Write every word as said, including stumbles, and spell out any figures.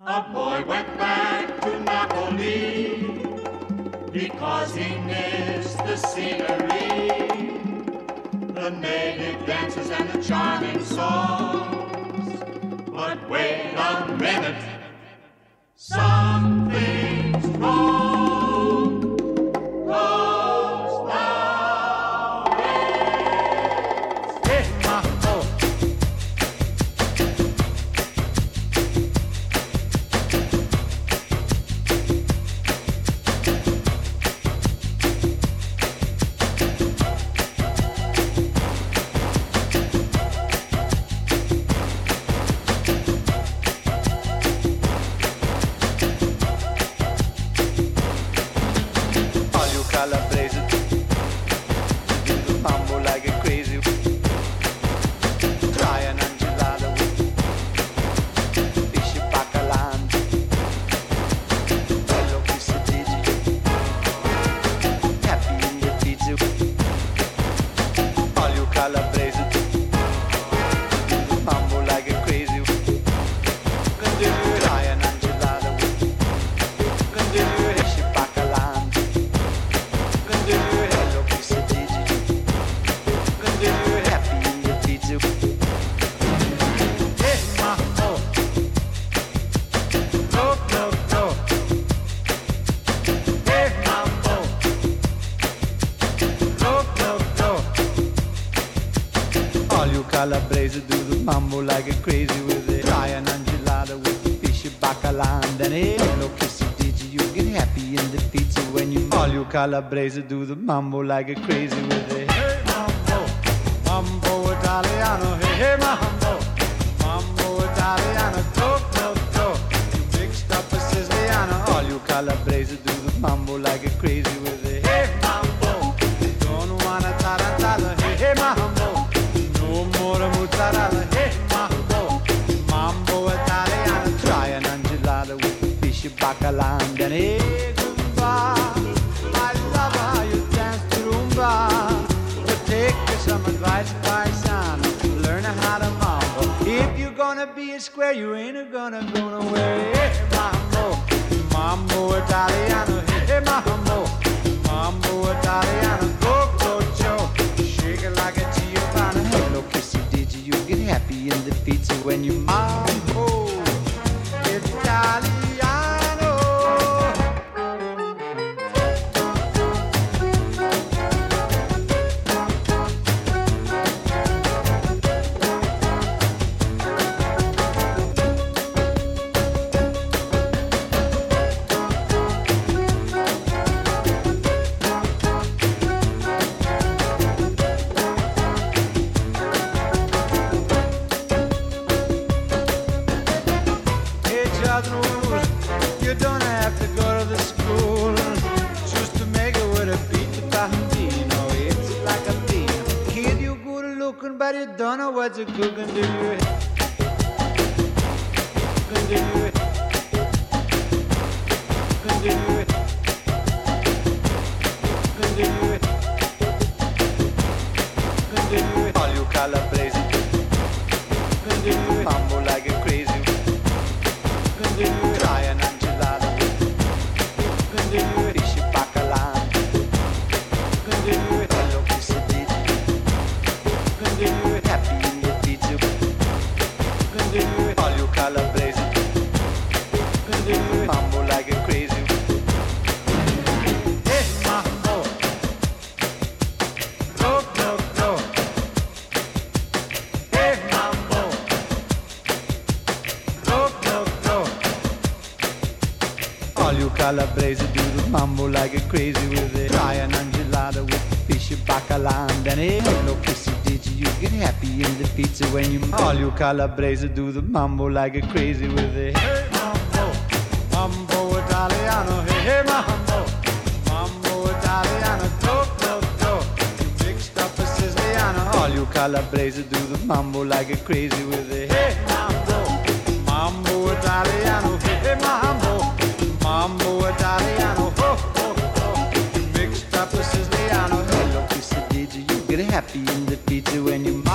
A boy went back to Napoli because he missed the scenery, the native dances and the charming songs. But wait a minute, something's wrong. Cause now it's hey, my oh. Calabrese, do the mambo like a crazy. Try an enchilada with fishy bacalao. Hello, kiss a Digi. Happy in the pizza. All you Calabrese, do the mambo like a crazy. Try an enchilada with fishy bacalao. Hello, kiss a Digi. Happy in the pizza. Hey, mambo. Go, go, go. Hey, mambo. Go, go, go. All you Calabrese do the mambo like a crazy with it. Try an enchilada with the fishy bacalao. And hello, kiss a Digi. You get happy in the pizza when you. All you Calabrese do the mambo like a crazy with it. Hey, mambo. Mambo Italiano. Hey, hey, mambo. Mambo Italiano. Go, go, go. You mixed up a Siciliano. All you Calabrese do the mambo like a crazy with it. Hey, mambo. Don't wanna tarantella. Hey, hey, mambo. No more mozzarella. Hey, mambo. Mambo Italiano. Try an enchilada with the fishy bacalao. And hey, Goodbye. I love how you dance to rumba. But take some advice, paisano. Learn how to mambo. If you're gonna be a square, you ain't gonna go nowhere. Hey, mambo. Mambo Italiano. Hey, mambo. Mambo Italiano. Go, go, Joe. Shake it like a Giovanna. hello, kiss a Digi. You get happy in the pizza when you Mambo Italiano. Hey, Jadrus, you don't have to go to the school just to make it with a beat the bambino. It's like a bean. Kid, you good looking, but you don't know what you're cooking, do you? Can do it. Can do it. Can do it. Can do it. all you Calabrese Can do it. mambo like a crazy. Can do it. Try an enchilada with Can do it. fishy bacalao. Can do it. Hello, kiss a Digi. Can do it. Happy in the pizza. Can do it. All you Calabrese Can do it. mambo like a crazy. Hey, mambo. Go, go, go. Hey, mambo. Go, go, go. All you Calabrese do the mambo like a crazy with it. Try an enchilada with the fishy bacalao. And hello, kiss a Digi. You get happy in the pizza when you. All you Calabrese do the mambo like a crazy with it. Hey, mambo. Mambo Italiano. Hey, hey, mambo. Mambo Italiano. Go, go, go. You mixed up a Siciliano. All you Calabrese do the mambo like a crazy with it. Hey, mambo. Mambo Italiano. Hey, hey, mambo. Mambo Italiano. Ho, ho, ho. You mixed up a Siciliano. Hello, kiss a Digi. You get happy in the pizza when you.